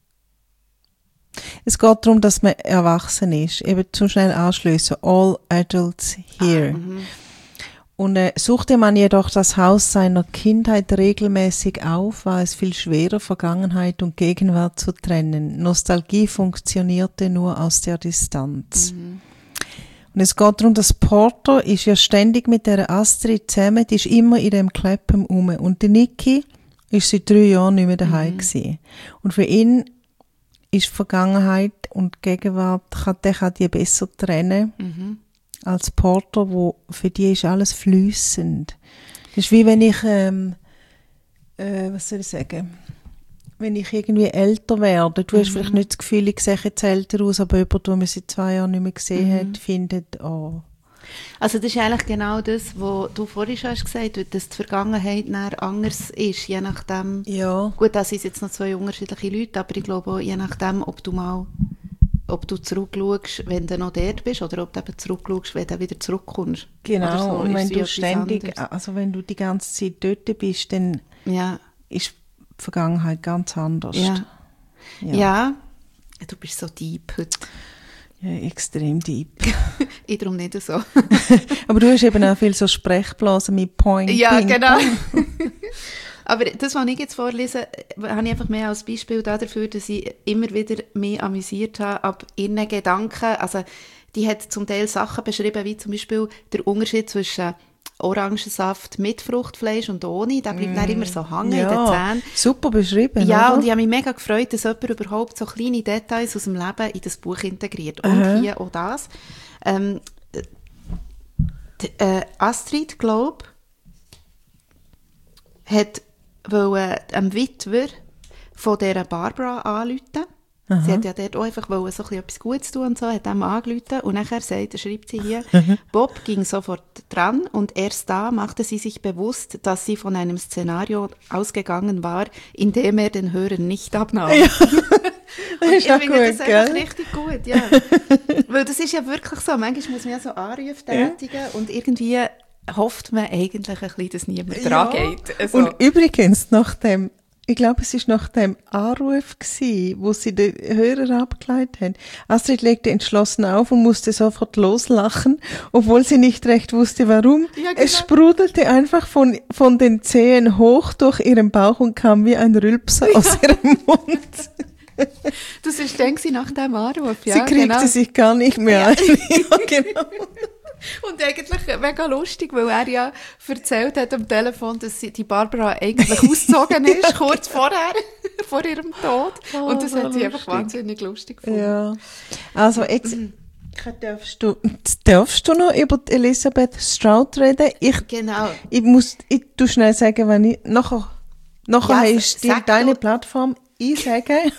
Es geht darum, dass man erwachsen ist. Eben zu schnell anschliessen. All adults here. Und suchte man jedoch das Haus seiner Kindheit regelmäßig auf, war es viel schwerer, Vergangenheit und Gegenwart zu trennen. Nostalgie funktionierte nur aus der Distanz. Und es geht darum, dass Porto ist ja ständig mit der Astrid zusammen, die ist immer in dem Kleppen rum. Und die Niki ist seit 3 Jahren nicht mehr daheim gewesen. Und für ihn ist Vergangenheit und Gegenwart, kann die besser trennen als Porto, wo für die ist alles fließend. Das ist wie wenn ich, was soll ich sagen, wenn ich irgendwie älter werde. Du hast vielleicht nicht das Gefühl, ich sehe jetzt älter aus, aber jemand, der mich seit 2 Jahren nicht mehr gesehen hat, findet, oh. Also das ist eigentlich genau das, was du vorhin schon hast gesagt hast, dass die Vergangenheit dann anders ist, je nachdem. Ja. Gut, das sind jetzt noch 2 unterschiedliche Leute, aber ich glaube auch, je nachdem, ob du zurückschaust, wenn du noch dort bist, oder ob du eben zurückschaust, wenn du wieder zurückkommst. Genau, so, und wenn ist wie du etwas ständig, anderes. also wenn du die ganze Zeit dort bist, dann Ja. ist die Vergangenheit ganz anders. Ja. Ja. Ja. Du bist so deep heute. Ja, extrem deep. Ich darum nicht so. Aber du hast eben auch viel so Sprechblasen mit Point. Ja, Ping, genau. Pong. Aber das, was ich jetzt vorlese, habe ich einfach mehr als Beispiel dafür, dass ich immer wieder mich amüsiert habe ab ihren Gedanken. Also die hat zum Teil Sachen beschrieben, wie zum Beispiel der Unterschied zwischen Orangensaft mit Fruchtfleisch und ohne. Der bleibt dann immer so hängen in den Zähnen. Super beschrieben, Ja, oder? und ich habe mich mega gefreut, dass jemand überhaupt so kleine Details aus dem Leben in das Buch integriert. Und hier auch das. Astrid, glaube ich, wollte dem Witwer von dieser Barbara anrufen. Sie hat ja dort auch einfach so ein bisschen etwas Gutes tun und so, hat ihm angerufen und nachher schreibt sie hier, Bob ging sofort dran und erst da machte sie sich bewusst, dass sie von einem Szenario ausgegangen war, in dem er den Hörer nicht abnahm. Ja. Und ich finde das einfach richtig gut, ja. Weil das ist ja wirklich so, manchmal muss man ja so Anrufe tätigen und irgendwie hofft man eigentlich ein bisschen, dass niemand dran geht. Also. Und übrigens, ich glaube, es war nach dem Anruf, wo sie den Hörer abgeleitet haben. Astrid legte entschlossen auf und musste sofort loslachen, obwohl sie nicht recht wusste, warum. Ja, genau. Es sprudelte einfach von den Zehen hoch durch ihren Bauch und kam wie ein Rülpser aus ihrem Mund. Das war dann nach dem Anruf, ja. Sie kriegte sich gar nicht mehr ein. Ja, genau. Und eigentlich mega lustig, weil er ja erzählt hat am Telefon, dass die Barbara eigentlich ausgezogen ist, kurz vorher, vor ihrem Tod. Und das hat sie einfach wahnsinnig lustig gefunden. Ja. Also jetzt darfst du noch über Elisabeth Strout reden? Genau. Ich tu schnell sagen, wenn ich nachher ist deine Plattform einsagen.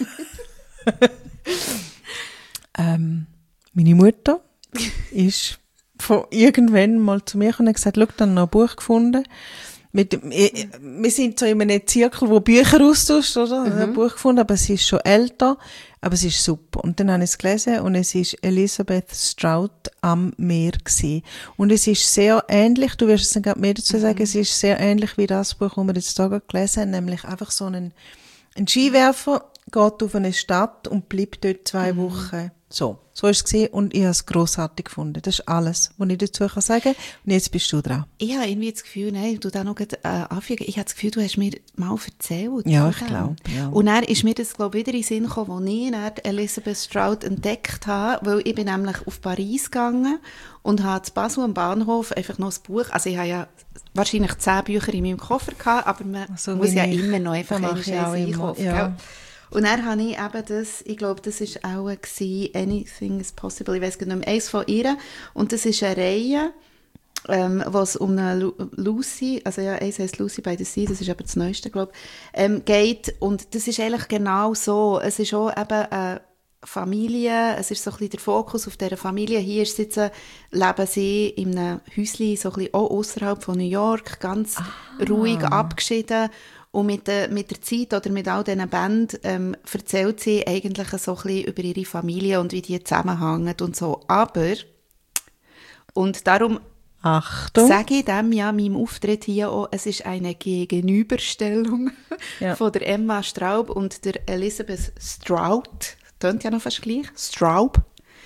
Meine Mutter ist von irgendwann mal zu mir und gesagt, schau, dann noch ein Buch gefunden. Wir sind so in einem Zirkel, wo Bücher austauscht, oder? Ein Buch gefunden, aber es ist schon älter, aber es ist super. Und dann habe ich es gelesen und es ist Elisabeth Strout am Meer gewesen. Und es ist sehr ähnlich, du wirst es dann gerade mehr dazu sagen, es ist sehr ähnlich wie das Buch, das wir jetzt hier gelesen haben, nämlich einfach so ein Skiwerfer, geht auf eine Stadt und bleibt dort 2 Wochen. So war es gewesen und ich habe es grossartig gefunden. Das ist alles, was ich dazu sagen kann. Und jetzt bist du dran. Ich habe irgendwie das Gefühl, nein, du da noch anfügen. Ich habe das Gefühl, du hast mir mal erzählt. Ja, ich glaube. Ja. Und dann ist mir das, glaube ich, wieder in den Sinn gekommen, als ich dann Elizabeth Strout entdeckt habe, weil ich bin nämlich auf Paris gegangen und habe zu Basel am Bahnhof einfach noch ein Buch, also ich habe ja wahrscheinlich 10 Bücher in meinem Koffer gehabt, aber man muss ja immer noch einfach einkaufen. Ja. Und dann habe ich eben das, ich glaube, das war auch «Anything is Possible», ich weiss gar nicht mehr, eins von ihr. Und das ist eine Reihe, wo es um eine Lucy, also ja, eins heisst «Lucy by the Sea», das ist aber das Neueste, glaube ich, geht. Und das ist eigentlich genau so. Es ist auch eben eine Familie, es ist so ein bisschen der Fokus auf dieser Familie. Hier ist jetzt, leben sie in einem Häuschen, so ein bisschen auch ausserhalb von New York, ganz ruhig abgeschieden. Und mit der Zeit oder mit all diesen Bänden erzählt sie eigentlich so ein bisschen über ihre Familie und wie die zusammenhängen und so. Aber, und darum Achtung. sage ich dem ja meinem Auftritt hier auch, es ist eine Gegenüberstellung von der Emma Straub und der Elizabeth Strout. Tönt ja noch fast gleich. Straub.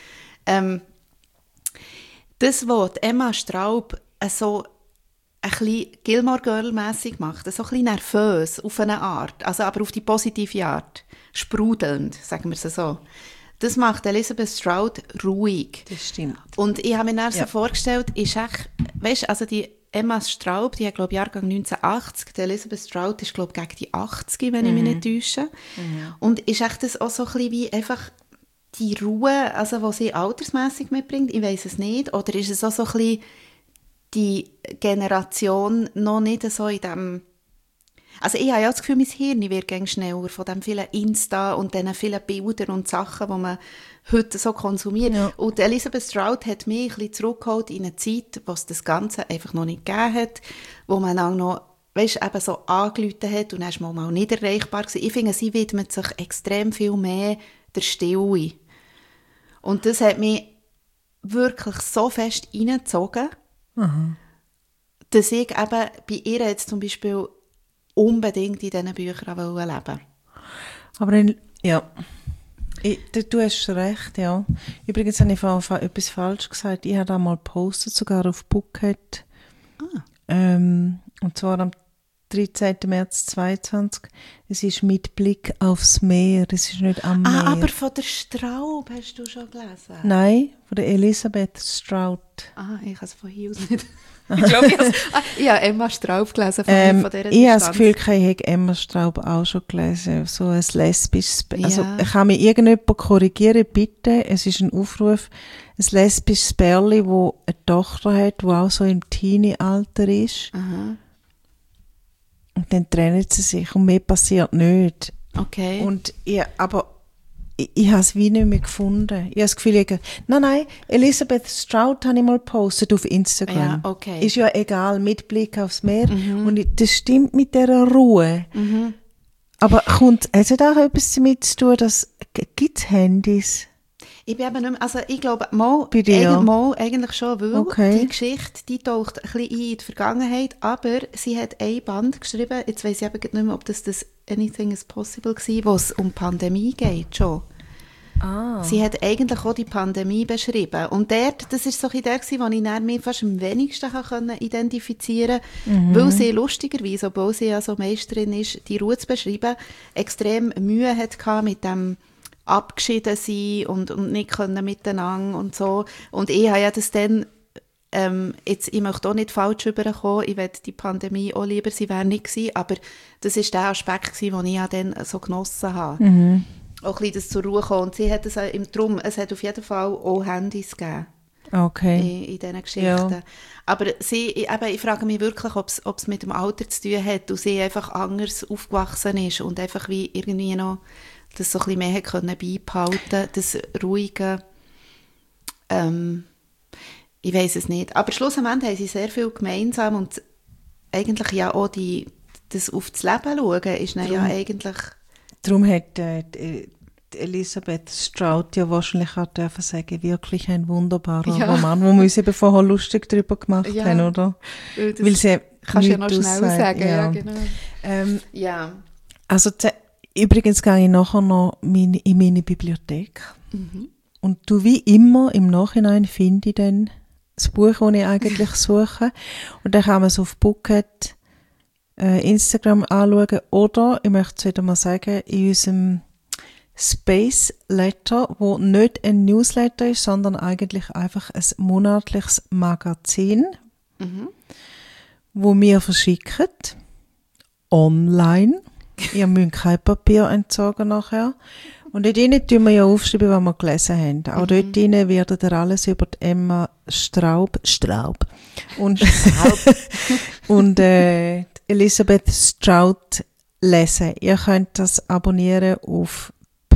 Das, was Emma Straub so ein bisschen Gilmore Girl-mässig macht, so ein bisschen nervös auf eine Art, also aber auf die positive Art, sprudelnd, sagen wir es so. Das macht Elizabeth Strout ruhig. Das stimmt. Und ich habe mir dann so vorgestellt, ist echt, weißt, also die Emma Straub, die hat, glaube ich, Jahrgang 1980, die Elizabeth Strout ist, glaube ich, gegen die 80, wenn ich mich nicht täusche. Und ist echt das auch so ein bisschen wie einfach die Ruhe, also die sie altersmässig mitbringt, ich weiss es nicht, oder ist es auch so ein bisschen die Generation noch nicht so in dem... Also ich habe ja das Gefühl, mein Hirn wird gängig schneller von dem vielen Insta und diesen vielen Bildern und Sachen, die man heute so konsumiert. Ja. Und Elizabeth Strout hat mich ein bisschen zurückgeholt in eine Zeit, wo es das Ganze einfach noch nicht gegeben hat, wo man auch noch, weißt, eben so angerufen hat und dann war man mal nicht erreichbar gewesen. Ich finde, sie widmet sich extrem viel mehr der Stille. Und das hat mich wirklich so fest reingezogen, dass ich eben bei ihr jetzt zum Beispiel unbedingt in diesen Büchern leben wollte. Aber du hast recht, ja. Übrigens habe ich etwas falsch gesagt. Ich habe da mal gepostet, sogar auf Bookhead. Und zwar am 13. März 2022. Es ist «Mit Blick aufs Meer». Es ist nicht am Meer. Aber von der Straub hast du schon gelesen? Nein, von der Elizabeth Strout. Ich habe es von hier aus nicht... Ich glaube, ich habe Emma Straub gelesen von dieser Distanz. Ich habe das Gefühl, ich habe Emma Straub auch schon gelesen. So ein lesbisches... Also, kann mich irgendjemand korrigieren, bitte? Es ist ein Aufruf. Ein lesbisches Bärli, das eine Tochter hat, die auch so im Teenie-Alter ist. Aha. Und dann trennen sie sich und mehr passiert nicht. Okay. Und ich habe es wie nicht mehr gefunden. Ich habe das Gefühl, nein, Elizabeth Strout habe ich mal gepostet auf Instagram. Ja, okay. Ist ja egal, mit Blick aufs Meer. Und das stimmt mit dieser Ruhe. Aber hat es auch etwas damit zu tun, gibt es Handys? Ich bin eben nicht mehr, also ich glaube, mal eigentlich schon, weil die Geschichte, die taucht ein bisschen in die Vergangenheit, aber sie hat ein Band geschrieben, jetzt weiss ich eben nicht mehr, ob das «Anything is Possible» war, wo es um Pandemie geht schon. Sie hat eigentlich auch die Pandemie beschrieben. Und dort, das war so ein bisschen der, den ich mich fast am wenigsten identifizieren konnte, weil sie lustigerweise, obwohl sie ja so Meisterin ist, die Ruhe zu beschreiben, extrem Mühe hatte mit dem abgeschieden sein und nicht können miteinander und so. Und ich habe ja das dann, ich möchte auch nicht falsch rüberkommen, ich möchte die Pandemie auch lieber, sie wäre nicht gewesen, aber das war der Aspekt, den ich ja dann so genossen habe. Auch ein bisschen das zur Ruhe kommen. Und sie hat es drum, es hat auf jeden Fall auch Handys gegeben. Okay. In diesen Geschichten. Ja. Aber ich frage mich wirklich, ob es mit dem Alter zu tun hat und sie einfach anders aufgewachsen ist und einfach wie irgendwie noch das so ein bisschen mehr können beibehalten, das ruhige, ich weiss es nicht. Aber schlussendlich haben sie sehr viel gemeinsam und eigentlich ja auch das auf das Leben schauen ist ja eigentlich... Darum hat Elizabeth Strout ja wahrscheinlich auch dürfen sagen, wirklich ein wunderbarer Roman, wo wir uns eben vorher lustig darüber gemacht haben, oder? Weil sie kannst ja noch schnell sagen, ja genau. Also Übrigens gehe ich nachher noch in meine Bibliothek. Und du wie immer im Nachhinein finde ich dann das Buch, das ich eigentlich suche. Und dann kann man es auf Booklet, Instagram anschauen. Oder, ich möchte es wieder mal sagen, in unserem Space Letter, wo nicht ein Newsletter ist, sondern eigentlich einfach ein monatliches Magazin, wo wir verschicken. Online. Ihr müsst kein Papier entsorgen nachher. Und dort drinnen tun wir ja aufschreiben, was wir gelesen haben. Auch dort drinnen werdet ihr alles über die Emma Straub und, und Elisabeth Strout lesen. Ihr könnt das abonnieren auf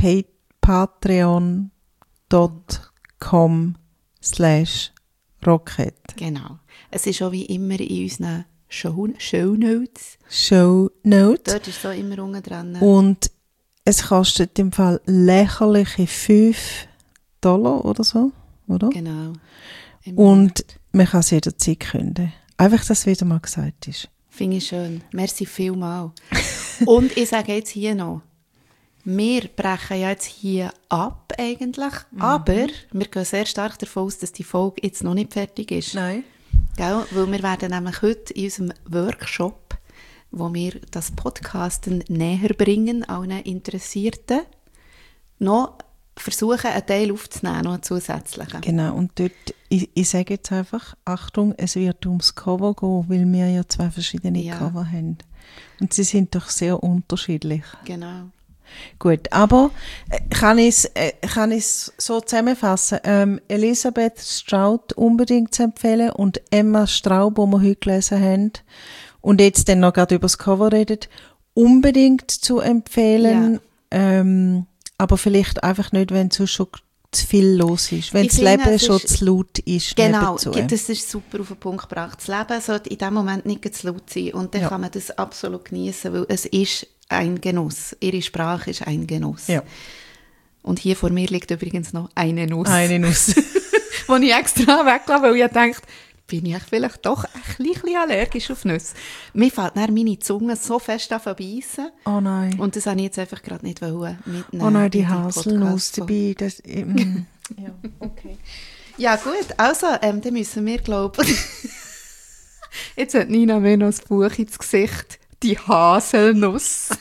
patreon.com/rocket. Genau. Es ist auch wie immer in unseren Shownotes. Dort ist so immer unten dran. Und es kostet im Fall lächerliche $5 oder so, oder? Genau. Und man kann es jederzeit künden. Einfach, dass es wieder mal gesagt ist. Finde ich schön. Merci vielmals. Und ich sage jetzt hier noch, wir brechen ja jetzt hier ab eigentlich, aber wir gehen sehr stark davon aus, dass die Folge jetzt noch nicht fertig ist. Nein. Gell? Weil wir werden nämlich heute in unserem Workshop, wo wir das Podcasten näher bringen, allen Interessierten, noch versuchen, einen Teil aufzunehmen, noch einen zusätzlichen. Genau, und dort, ich sage jetzt einfach, Achtung, es wird ums Cover gehen, weil wir ja 2 verschiedene Cover haben. Und sie sind doch sehr unterschiedlich. Genau. Gut, aber kann ich es so zusammenfassen? Elisabeth Strout unbedingt zu empfehlen und Emma Straub, die wir heute gelesen haben, und jetzt dann noch gerade über das Cover redet, unbedingt zu empfehlen, aber vielleicht einfach nicht, wenn es schon zu viel los ist, wenn das Leben schon zu laut ist. Genau, nebenzu. Das ist super auf den Punkt gebracht. Das Leben sollte in diesem Moment nicht zu laut sein und dann kann man das absolut genießen, weil es ist ein Genuss. Ihre Sprache ist ein Genuss. Ja. Und hier vor mir liegt übrigens noch eine Nuss. Eine Nuss. Die ich extra weglasse, weil ich dachte, bin ich vielleicht doch ein bisschen allergisch auf Nüsse. Mir fällt dann meine Zunge so fest an beißen. Oh nein. Und das wollte ich jetzt einfach gerade nicht mitnehmen. Oh nein, die Haselnuss dabei. Das, ja, okay. Ja gut, also, dann müssen wir glauben. Jetzt hat Nina mir noch das Buch ins Gesicht. Die Haselnuss.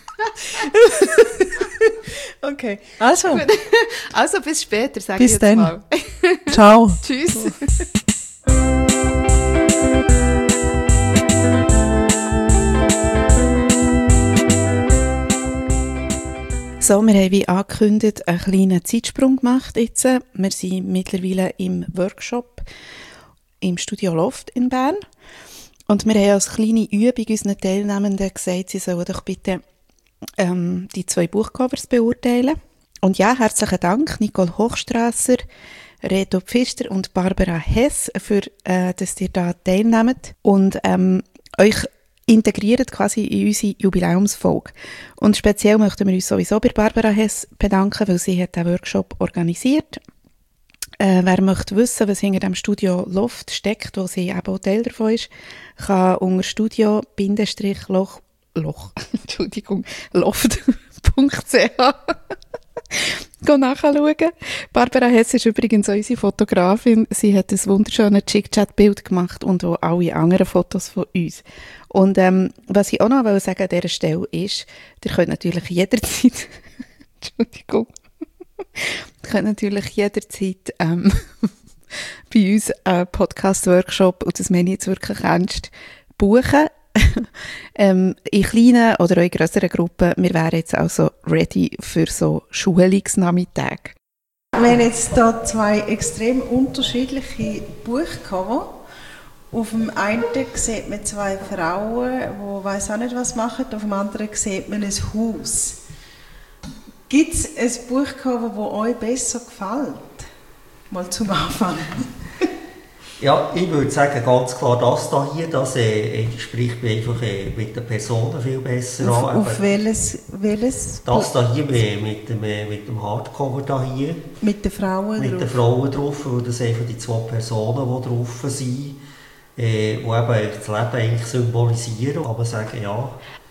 Okay, also. Also bis später, sage ich jetzt dann. mal. Ciao. Tschüss. So, wir haben wie angekündigt einen kleinen Zeitsprung gemacht jetzt. Wir sind mittlerweile im Workshop im Studio Loft in Bern. Und wir haben als kleine Übung unseren Teilnehmenden gesagt, sie sollen doch bitte die 2 Buchcovers beurteilen. Und ja, herzlichen Dank, Nicole Hochstrasser, Reto Pfister und Barbara Hess, für, dass ihr da teilnehmt und euch integriert quasi in unsere Jubiläumsfolge. Und speziell möchten wir uns sowieso bei Barbara Hess bedanken, weil sie hat den Workshop organisiert. Wer möchte wissen, was hinter dem Studio Loft steckt, wo sie eben auch Teil davon ist, kann unter loft.ch nachschauen. Barbara Hess ist übrigens auch unsere Fotografin. Sie hat ein wunderschönes Chick-Chat-Bild gemacht und auch alle anderen Fotos von uns. Und was ich auch noch sagen an dieser Stelle ist, ihr könnt natürlich jederzeit Entschuldigung. Ihr könnt natürlich jederzeit bei uns einen Podcast-Workshop, und das meine ich jetzt wirklich ernst, buchen. In kleinen oder auch in grösseren Gruppen. Wir wären jetzt also ready für so Schulungsnachmittage. Wir haben jetzt hier 2 extrem unterschiedliche Buchcover. Auf dem einen sieht man 2 Frauen, die weiss auch nicht was machen. Auf dem anderen sieht man ein Haus. Gibt es ein Buchcover, das euch besser gefällt? Mal zum Anfang. Ja, ich würde sagen, ganz klar, das hier, das spricht mir einfach mit den Personen viel besser an. Auf welches? Das hier mit dem Hardcover hier. Mit den Frauen mit drauf? Mit den Frauen drauf, weil das einfach die 2 Personen, die drauf sind, die eben das Leben eigentlich symbolisieren, aber sagen, ja.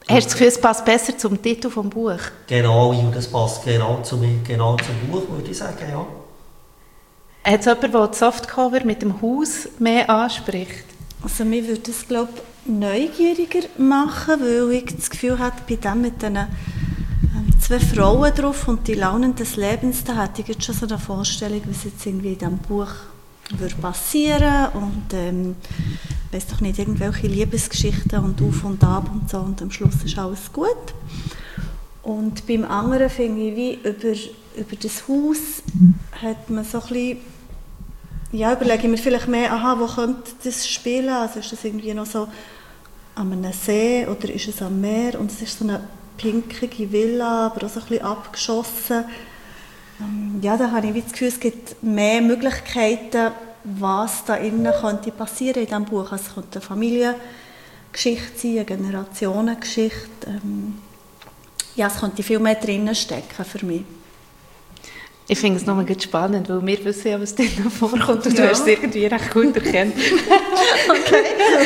Hast du das Gefühl, es passt besser zum Titel des Buches? Genau, und das passt genau zum Buch, würde ich sagen, ja. Hat es jemanden, der das Softcover mit dem Haus mehr anspricht? Also mir würde das, glaube ich, neugieriger machen, weil ich das Gefühl hatte, bei dem mit diesen 2 Frauen drauf und die Launen des Lebens, da hatte ich jetzt schon so eine Vorstellung, was jetzt irgendwie in diesem Buch würde passieren und weiss doch nicht, irgendwelche Liebesgeschichten und auf und ab und so und am Schluss ist alles gut. Und beim anderen finde ich, wie über das Haus hat man so ein bisschen, ja, überlege ich mir vielleicht mehr, aha, wo könnte das spielen? Also ist das irgendwie noch so an einem See oder ist es am Meer? Und es ist so eine pinkige Villa, aber auch so ein bisschen abgeschossen. Ja, da habe ich das Gefühl, es gibt mehr Möglichkeiten, was da innen könnte passieren in diesem Buch. Also es könnte eine Familiengeschichte sein, eine Generationengeschichte. Ja, es könnte viel mehr drinnen stecken für mich. Ich finde es nochmal ganz spannend, weil wir wissen ja, was drin vorkommt und du hast es irgendwie recht gut erkannt. Okay.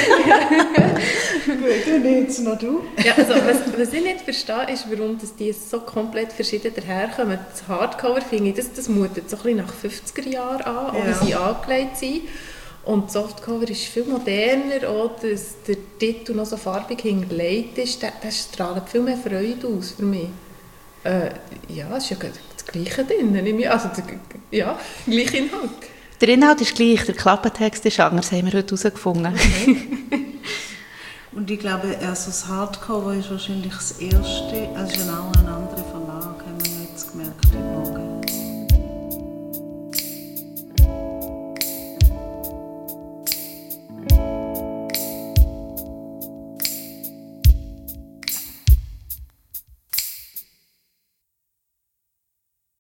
Gut, und jetzt noch du. Ja, also, was ich nicht verstehe, ist, warum die so komplett verschieden daherkommen. Das Hardcover, finde ich, das mutet so ein bisschen nach 50er Jahren an, auch wie sie angelegt sind. Und das Softcover ist viel moderner, auch dass der Titel noch so farbig hingelegt ist. Das strahlt viel mehr Freude aus für mich. Ja, es ist ja das Gleiche drin. Also, ja, gleicher Inhalt. Der Inhalt ist gleich, der Klappentext ist anders, haben wir heute herausgefunden. Und ich glaube, also das Hardcover ist wahrscheinlich das erste, also es ist ein